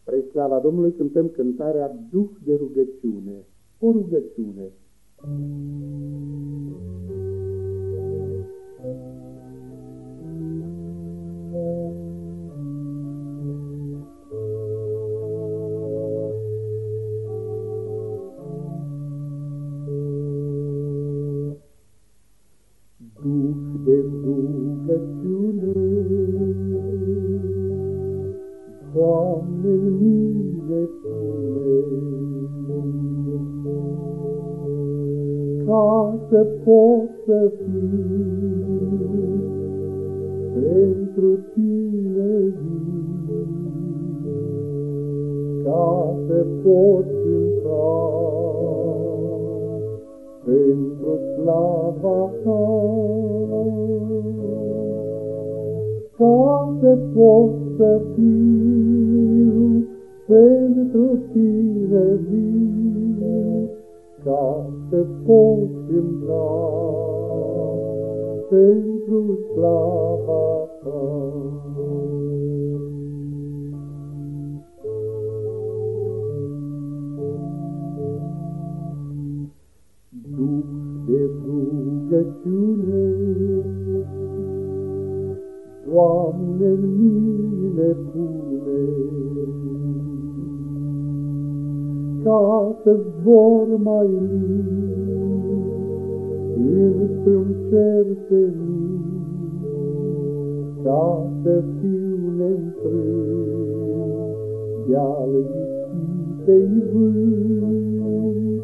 Spre slava Domnului cântăm cântarea Duh de rugăciune, o rugăciune. Duh de rugăciune, Doamne, mine pune, ca să pot să fiu pentru Tine vii, ca să pot cânta pentru slava Ta, ca să pot să fiu pentru Tine viu, ca să pot cânta pentru slava Ta. Duh de rugăciune, Doamne, în mine pune, ca să zbor mai lin înspre-un cer senin, ca să fiu neînfrânt de-al ispitei vânt,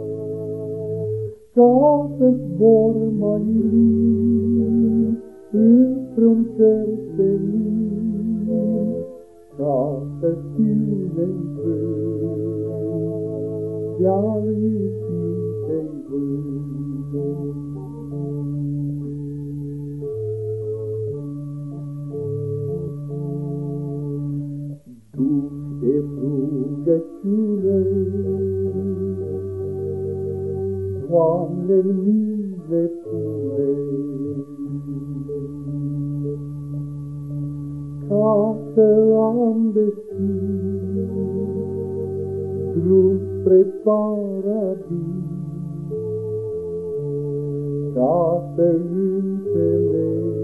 ca să zbor mai lin înspre-un cer senin, ca să fiu neînfrânt de-al ispitei vânt. Duh de rugăciune, Doamne, în mine pune, ca să am deschis drum spre paradis, ca să înțeleg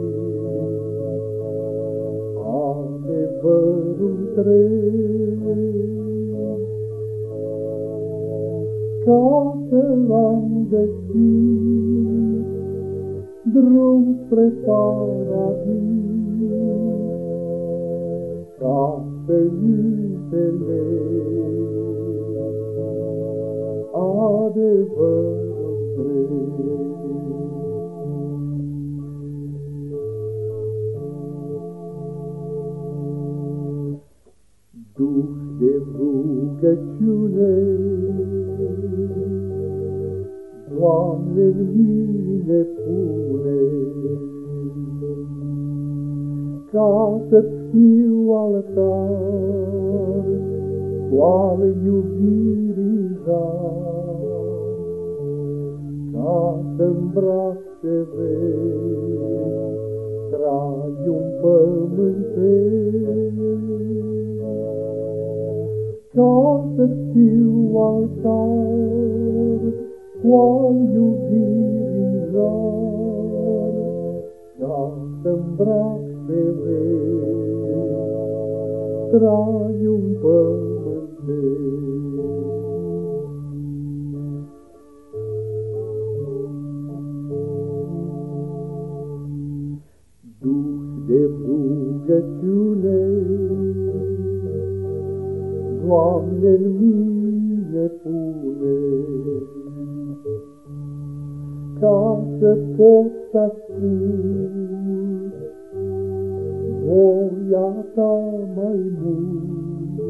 adevărul întreg, ca să am deschis drum spre paradis, ca să înțeleg adevărul întreg. Duh de rugăciune, Doamne, în mine pune, ca să-ți fiu altar cu al iubirii jar, ca să-mbrac ce vezi traiul pământesc, ca să-ți fiu altar cu al iubirii jar, ca să-mbrac ce vezi traiul pământesc. Duh de rugăciune, Doamne, în mine pune, ca să pot să ascult voia Ta mai mult,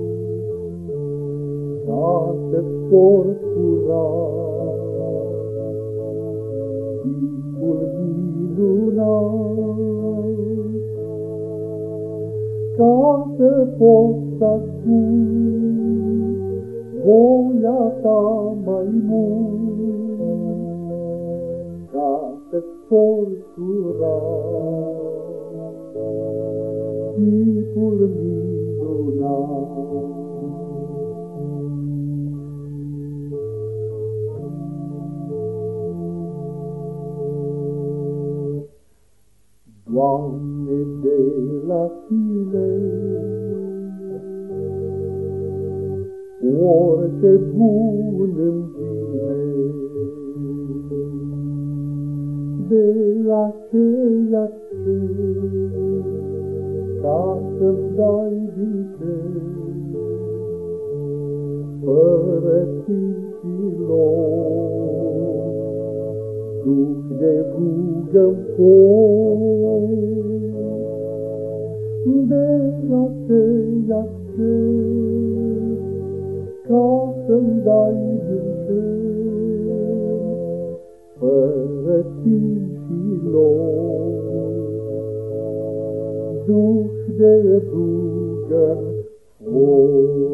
ca să-ți port curat chipul minunat, ca să pot să ascult voia Ta mai mult, ca să-ți port curat chipul minunat. Doamne, de la Tine, orice bun îmi vine, de aceea cer, ca să-mi dai din cer, fără timp și loc, duc de rugă-mi foc, de aceea cer, ca să-mi dai din cer, fără timp și loc, duc de rugă-mi foc.